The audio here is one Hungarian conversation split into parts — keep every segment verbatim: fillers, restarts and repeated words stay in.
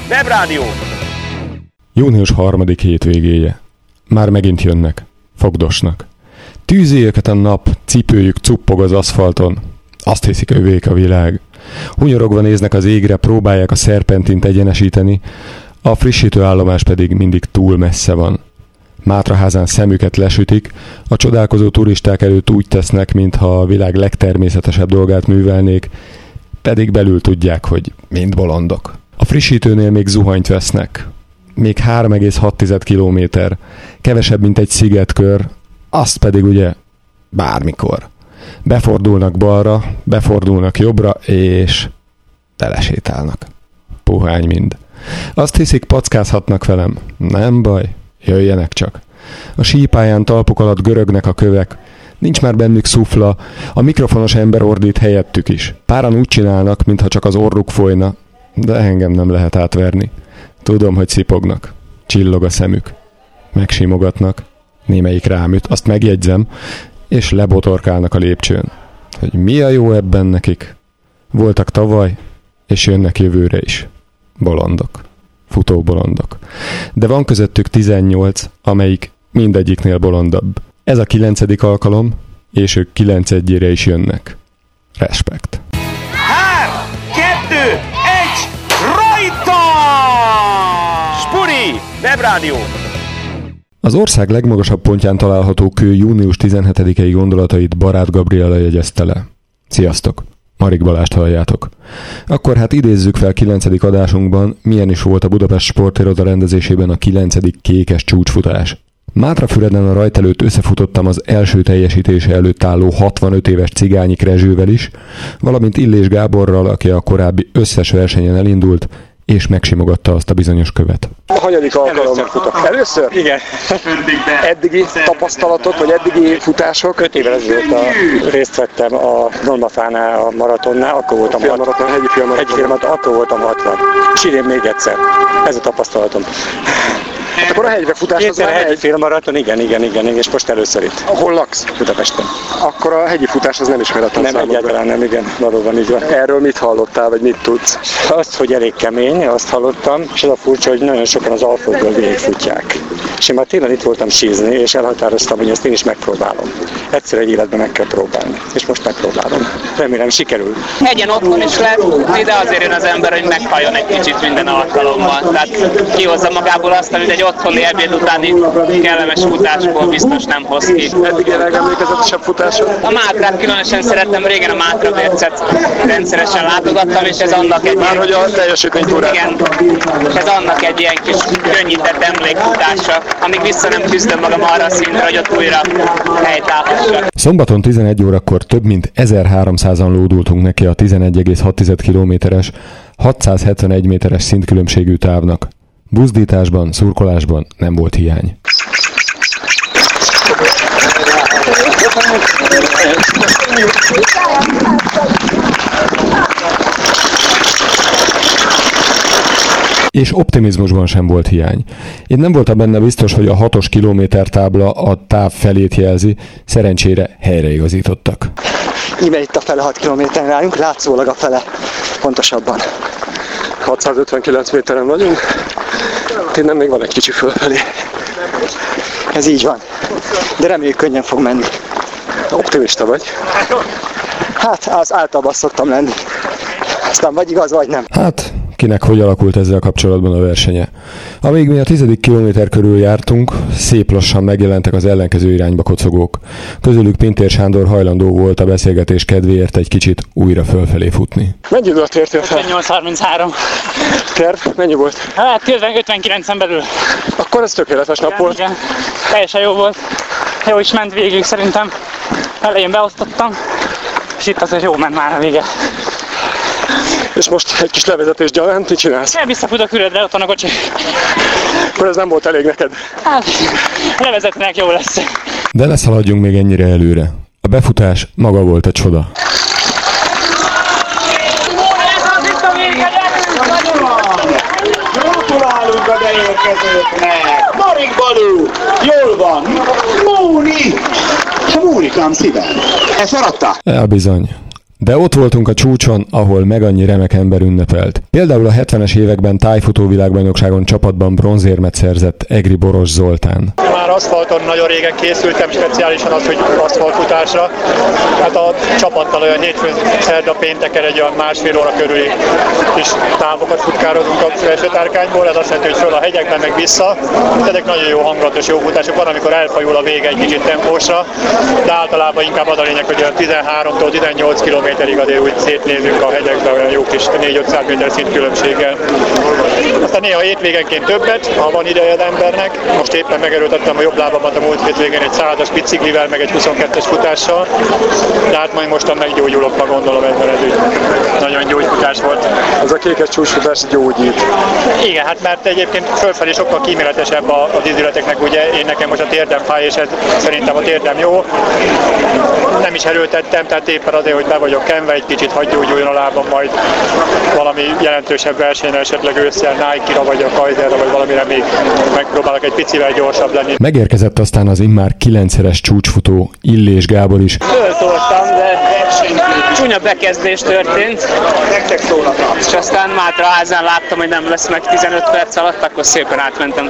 Webrádió. Június harmadik hétvégéje. Már megint jönnek. Fogdosnak. Tűzi őket a nap, cipőjük cuppog az aszfalton. Azt hiszik, övék a világ. Hunyorogva néznek az égre, próbálják a szerpentint egyenesíteni, a frissítőállomás pedig mindig túl messze van. Mátraházán szemüket lesütik, a csodálkozó turisták előtt úgy tesznek, mintha a világ legtermészetesebb dolgát művelnék, pedig belül tudják, hogy mind bolondok. A frissítőnél még zuhanyt vesznek. Még három egész hat kilométer, kevesebb, mint egy szigetkör, azt pedig ugye bármikor. Befordulnak balra, befordulnak jobbra, és telesétálnak. Puhány mind. Azt hiszik, packázhatnak velem. Nem baj, jöjjenek csak. A sípályán talpuk alatt görögnek a kövek, nincs már bennük szufla, a mikrofonos ember ordít helyettük is. Páran úgy csinálnak, mintha csak az orruk folyna, de engem nem lehet átverni. Tudom, hogy szipognak. Csillog a szemük. Megsimogatnak. Némelyik rámüt, azt megjegyzem, és lebotorkálnak a lépcsőn. Hogy mi a jó ebben nekik? Voltak tavaly, és jönnek jövőre is. Bolondok. Futó bolondok. De van közöttük tizennyolc, amelyik mindegyiknél bolondabb. Ez a kilencedik alkalom, és ők kilenc egyére is jönnek. Respekt. Három, kettő, egy, rajta! Spuri, Webrádió. Az ország legmagasabb pontján található kő június tizenhetedikei gondolatait Barát Gabriella jegyezte le. Sziasztok! Marik Balást halljátok. Akkor hát idézzük fel kilencedik adásunkban, milyen is volt a Budapest Sportiroda rendezésében a kilencedik kékes csúcsfutás. Mátrafüreden a rajt előtt összefutottam az első teljesítése előtt álló hatvanöt éves Cigányi Krezsővel is, valamint Illés Gáborral, aki a korábbi összes versenyen elindult, és megsimogatta azt a bizonyos követ. A hanyadik alkalom futok? Először? Igen. Eddigi tapasztalatok, vagy eddigi futások? öt évvel ezelőtt a, részt vettem a Normafánál, a maratonnál, akkor voltam a maraton, hegyi filmmaraton. Hegyi filmmaraton, akkor voltam hatvan. És idén még egyszer. Ez a tapasztalatom. Hát akkor a hegyre futás az már hegyi hegy. filmmaraton, igen, igen, igen, és most először itt. Hol laksz? Budapesten. Akkor a hegyi futás az nem ismeretlen Nem számodra. egyáltalán nem, igen, valóban így van. Erről mit hallottál, vagy mit tudsz? Azt, hogy elég kemény, azt hallottam, és az a furcsa, hogy nagyon sokan az Alföldből végigfutják. És én már télen itt voltam sízni, és elhatároztam, hogy ezt én is megpróbálom. Egyszer egy életben meg kell próbálni, és most megpróbálom. Remélem sikerül. Hegyen otthon is lehet futni, de azért jön az ember, hogy meghalljon egy kicsit minden alkalommal. Tehát kihozza magából azt, amit egy otthoni ebéd utáni kellemes futásból biztos nem hoz ki. Eddig a legemlékezetesebb futásod? A Mátrát különösen szerettem, régen a Mátra Vércet rendszeresen látogattam, és ez annak egy Már ilyen... hogy a teljesítménytúrát. Igen, ez annak egy ilyen kis könnyített emlékfutása, amíg vissza nem küzdöm magam arra a szintre, hogy ott újra helytállhassak. Szombaton tizenegy órakor több mint ezerháromszázan lódultunk neki a tizenegy egész hat kilométeres, hatszázhetvenegy méteres szintkülönbségű távnak. Buzdításban, szurkolásban nem volt hiány. És optimizmusban sem volt hiány. Én nem voltam benne biztos, hogy a hatos kilométer tábla a táv felét jelzi, szerencsére helyreigazítottak. Íme itt a fele hat kilométeren állunk, látszólag a fele pontosabban. hatszázötvenkilenc méteren vagyunk, innen még van egy kicsi fölfelé. Ez így van, de reméljük könnyen fog menni. Optimista vagy? Hát, az általában szoktam lenni. Aztán vagy igaz, vagy nem. Hát, kinek hogy alakult ezzel kapcsolatban a versenye. Amíg mi a tizedik kilométer körül jártunk, szép lassan megjelentek az ellenkező irányba kocogók. Közülük Pintér Sándor hajlandó volt a beszélgetés kedvéért egy kicsit újra fölfelé futni. Mennyi időt értél fel? ötvennyolc harminchárom. Terv? Mennyi volt? Hát ötvenkilencen belül. Akkor ez tökéletes nap volt. Igen, teljesen jó volt. Jó is ment végig szerintem. Elején beosztottam, és itt azért jó ment már a vége. És most egy kis levezetés gyanánt, mit csinálsz? El visszafutok Füredre, ott van a kocsi. Akkor ez nem volt elég neked? Hát, levezetnek jó lesz. De ne szaladjunk még ennyire előre. A befutás maga volt a csoda. Gratulálunk a beérkezőknek! Marik Balú! Jól van! Múni! És a múnikám szíven! Ezt maradta? Ja, bizony. De ott voltunk a csúcson, ahol meg annyi remek ember ünnepelt. Például a hetvenes években tájfutó világbajnokságon csapatban bronzérmet szerzett Egri Boros Zoltán. Már aszfalton nagyon régen készültem, speciálisan az, hogy aszfaltfutásra. Hát a csapattal olyan hétfőn, szerda, pénteken egy olyan másfél óra körüli kis távokat futkározunk a Felső-Tárkányból. Ez azt jelenti, hogy föl a hegyekben, meg vissza. Ezek nagyon jó hangulatos, jó futások. Van, amikor elfajul a vége egy kicsit tempósra, de általában inkább az a lényeg, hogy olyan tizenháromtól tizennyolc kilométerig azért úgy szétnézünk a hegyekben, olyan jó kis négy-ötszáz méter szint különbséggel. Aztán néha hétvégenként többet, ha van ideje az embernek. Most éppen megerőltettem a jobb lábamat a múlt hétvégén egy százas biciklivel, meg egy huszonkettes futással. De hát majd mostan meggyógyulok, ha gondolom ebben, ez egy nagyon gyógyfutás volt. Ez a kékes csúcsfutás gyógyít. Igen, hát mert egyébként fölfelé sokkal kíméletesebb az izületeknek, ugye én nekem most a térdem fáj, és ez szerintem a térdem jó. Nem is erőltettem, tehát éppen azért, hogy be vagyok kenve, egy kicsit hagy gyógyuljon a lábam, majd valami jelentősebb versenyen, esetleg ősszel Nike-ra vagy a Kaiserra, vagy valamire még megpróbálok egy picivel gyorsabb lenni. Megérkezett aztán az immár kilencszeres csúcsfutó Illés Gábor is. Föltoltam, de csúnya bekezdés történt, és aztán Mátraházán láttam, hogy nem lesz meg tizenöt perc alatt, akkor szépen átmentem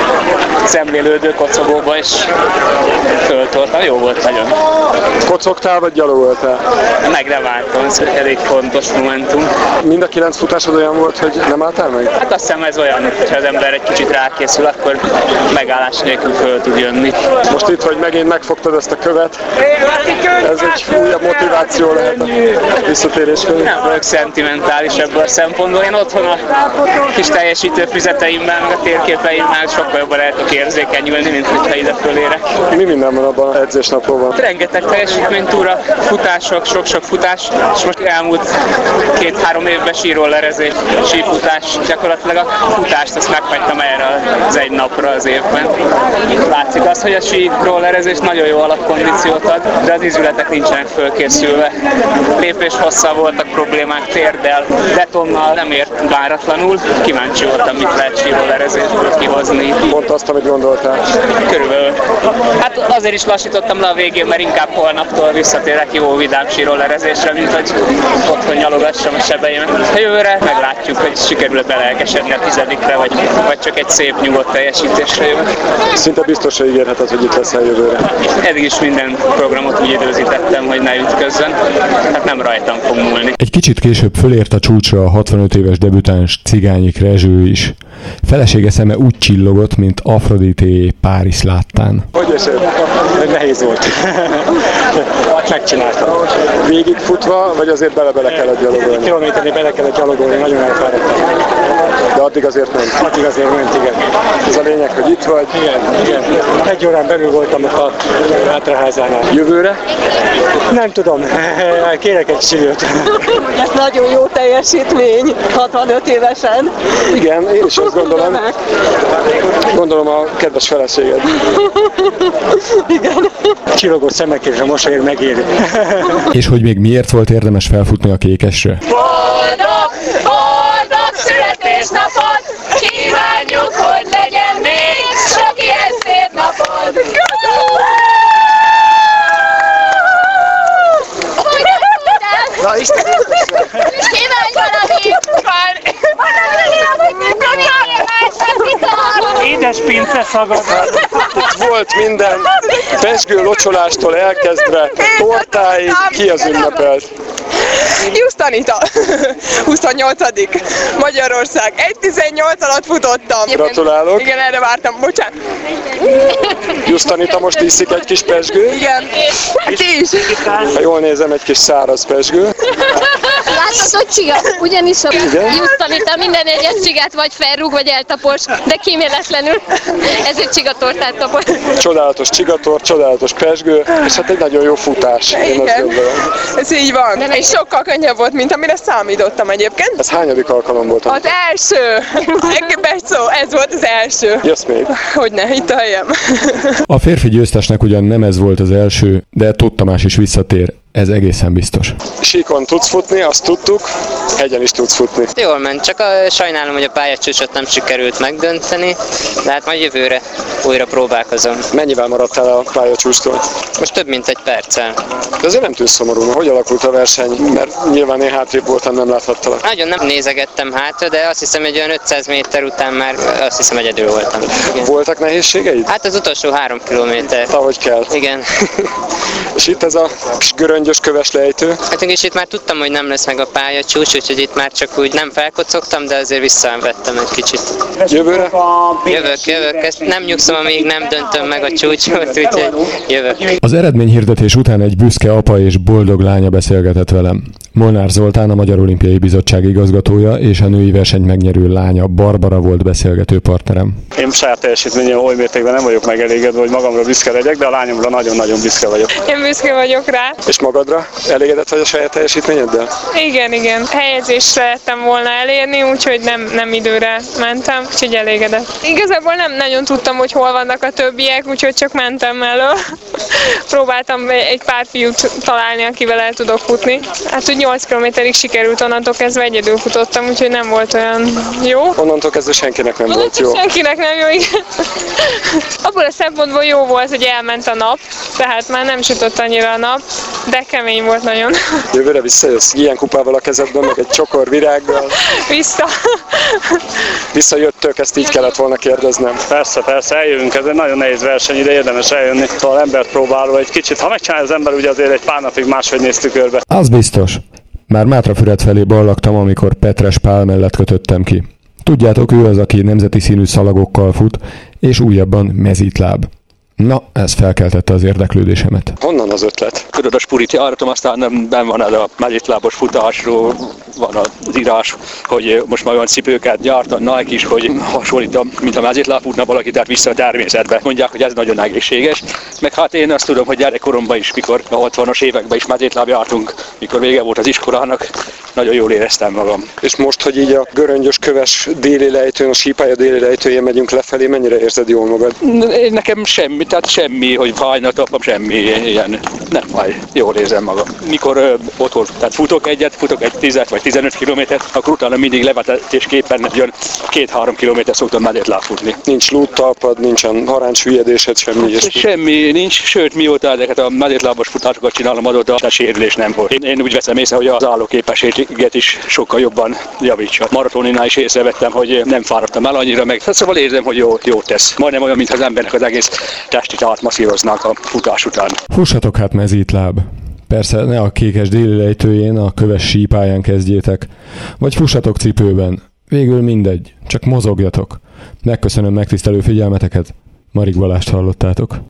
szemlélődő kocogóba, és föltoltam. Jó volt nagyon. Kocogtál vagy gyalogoltál? Meg nem álltam, ez elég fontos momentum. Mind a kilenc futásod olyan volt, hogy nem álltál meg? Hát azt hiszem ez olyan, hogyha az ember egy kicsit rákészül, akkor megállás nélkül föl tud jönni. Most itt, hogy megint megfogtad ezt a követ, ez egy újabb motiváció lehet a visszatérés felé. Nem vagyok szentimentális ebből a szempontból. Én otthon a kis teljesítőfüzeteimmel, meg a térképeimmel sokkal jobban el tudok érzékenyülni, mint hogyha ide fölérek. Mi minden van abban az edzésnapokban? Rengeteg teljesítménytúra, futások, sok-sok futás, és most elmúlt két-három évben sírollerezés, sífutás. Gyakorlatilag a futást azt meghagytam erre az egy napra az évben. Látszik az, hogy a sírollerezés nagyon jó alapkondíciót ad, de az izületek nincsenek fölkészülve. Lépés hosszal voltak problémák, térdel, betonnal nem ért váratlanul. Kíváncsi voltam, mit lehet sírollerezésből kihozni. Mondd azt, amit gondoltál. Körülbelül. Hát azért is lassítottam le a végén, mert inkább holnaptól visszatérek jó vidám sírollerezésre, mint hogy otthon nyalogassam a sebeimet. A jövőre meglátjuk, hogy sikerül belelkesedni a tizedikre, vagy, vagy csak egy szép nyugodt teljesítésre jövök. Szinte biztos, hogy ígérheted, hogy itt leszel jövőre. Eddig is minden programot úgy időzítettem, hogy ne ütközzön. Hát nem rajtam fog múlni. Egy kicsit később fölért a csúcsra a hatvanöt éves debütáns Cigányi Rezső is. Felesége szeme úgy csillogott, mint Afrodité Párizs láttán. Hogy esett? Nehéz volt. Megcsináltam. Végig futva, vagy azért bele-bele kellett gyalogolni? Kilométernél bele kellett gyalogolni, nagyon elfáradtam. De addig azért ment? Addig azért ment, igen. Ez a lényeg, hogy itt vagy? Igen, igen. Egy órán belül voltam a Mátraházánál. Jövőre? Nem tudom, kérek egy csillőt. Ez nagyon jó teljesítmény, hatvanöt évesen. Igen, én is azt gondolom. Gondolom a kedves feleséged. Igen. Csillogó szemek és a mosolyog megéri. És hogy még miért volt érdemes felfutni a kékesre? Boldog, boldog születésnapod! Kívánjuk, hogy legyen még sok ilyen szép napod! Na Isten! Kívánj valami! Édes pince szagad! Volt minden, pezsgő locsolástól elkezdve, tortáig, ki az ünnepelt? Just Anita, huszonnyolcadik Magyarország, egy tizennyolc alatt futottam. Gratulálok. Igen, erre vártam, bocsánat. Just Anita most iszik egy kis pezsgő. Igen, ti is. Ha jól nézem, egy kis száraz pezsgő. Látod, hogy csiga? Ugyanis a Just Anita minden egyes csigát vagy felrúg, vagy eltapos, de kíméletlenül ezért csigatortát kapott. Csodálatos csigatort, csodálatos pezsgő, és hát egy nagyon jó futás, én azt gondolom. Ez így van, de és sokkal könnyebb volt, mint amire számítottam egyébként. Ez hányadik alkalom volt? Az első! Engem szó, ez volt az első. Jössz még? Hogyne, itt a helyem. A férfi győztesnek ugyan nem ez volt az első, de Tóth Tamás is visszatér ez egészen biztos. Síkon tudsz futni, azt tudtuk, hegyen is tudsz futni. Jól ment, csak a, sajnálom, hogy a pályacsúcsot nem sikerült megdönteni, de hát majd jövőre újra próbálkozom. Mennyivel maradtál a pályacsúcstól? Most több mint egy perccel. De azért nem tűnsz szomorú, mert hogy alakult a verseny? Mert nyilván én hátrébb voltam, nem láthattalak. Nagyon nem nézegettem hátra, de azt hiszem, hogy olyan ötszáz méter után már azt hiszem egyedül voltam. Igen. Voltak nehézségeid? Hát az utolsó három kilométer. Ahogy kell. Igen. És itt ez a kis göröngyös köves lejtő? Hát és itt már tudtam, hogy nem lesz meg a pályacsúcs, úgyhogy itt már csak úgy nem felkocogtam, de azért visszavettem egy kicsit. Jövőre? Jövök, jövök. Ezt nem nyugszom, amíg nem döntöm meg a csúcsot, úgyhogy jövök. Az eredményhirdetés után egy büszke apa és boldog lánya beszélgetett velem. Molnár Zoltán, a Magyar Olimpiai Bizottság igazgatója, és a női versenyt megnyerő lánya Barbara volt beszélgető partnerem. Én saját teljesítményen oly mértékben nem vagyok megelégedve, hogy magamra büszke legyek, de a lányomra nagyon-nagyon büszke vagyok. Én büszke vagyok rá. És magadra? Elégedett vagy a saját teljesítményeddel? Igen, igen. Helyezést szerettem volna elérni, úgyhogy nem, nem időre mentem, úgyhogy elégedett. Igazából nem nagyon tudtam, hogy hol vannak a többiek, úgyhogy csak mentem elől. Próbáltam egy pár fiút találni, akivel el tudok futni. Hát úgy nyolc kilométerig sikerült, onnantól kezdve egyedül futottam, úgyhogy nem volt olyan jó. Onnantól kezdve senkinek nem Onnantól volt jó. Senkinek nem jó, igen. Abból a szempontból jó volt, hogy elment a nap, tehát már nem sütött annyira a nap, de kemény volt nagyon. Jövőre visszajössz ilyen kupával a kezedben, meg egy csokor virággal. Vissza. Visszajöttök, ezt így kellett volna kérdeznem. Persze, persze, eljövünk, ez egy nagyon nehéz verseny, ide érdemes eljönni. Ha embert próbálva egy kicsit, ha megcsinálja az ember, ugye azért egy pár napig máshogy néz tükörbe. Az biztos. Már Mátrafüred felé ballagtam, amikor Petres Pál mellett kötöttem ki. Tudjátok, ő az, aki nemzeti színű szalagokkal fut, és újabban mezítláb. Na, ez felkeltette az érdeklődésemet. Honnan az ötlet? Tudod, a spurit jártam, aztán nem, nem van ez a mezítlábos futásról, van az írás, hogy most már olyan cipőket gyárt a Nike is, hogy hasonlítom, mint a mezítláb futna valaki, tehát vissza a természetbe. Mondják, hogy ez nagyon egészséges. Meg hát én azt tudom, hogy gyerekkoromban is, mikor a hatvanas években is mezítláb jártunk, mikor vége volt az iskolának, nagyon jól éreztem magam. És most, hogy így a göröngyös köves déli lejtőn, a sípálya déli lejtőjén megyünk lefelé, mennyire érzed jól magad? Én nekem semmi, tehát semmi, hogy fájna tapam, semmi ilyen, nem fáj, jól érzem magam. Mikor ö, otthon, tehát futok egyet, futok egy tíz vagy tizenöt kilométert, akkor utána mindig levetésképpen jön két-három kilométer szoktam mezítláb futni. Nincs lúttalpad, nincsen haráncsüllyedésed, semmi ilyesmi. Semmi nincs, sőt mióta ezeket a mezítlábos futásokat csinálom, azóta a sérülés nem volt. Én, én úgy veszem észre, hogy az állóképességet is sokkal jobban javítsa. Maratoninál is észrevettem, hogy nem fáradtam el annyira meg. Szóval érzem, hogy jó, jót tesz. Majdnem olyan, mintha az embernek az egész testit átmasszíroznák a futás után. Fussatok hát mezítláb. Persze ne a kékes déli lejtőjén, a köves sípályán kezdjétek. Vagy fussatok cipőben. Végül mindegy, csak mozogjatok. Megköszönöm megtisztelő figyelmeteket. Marik Balást hallottátok.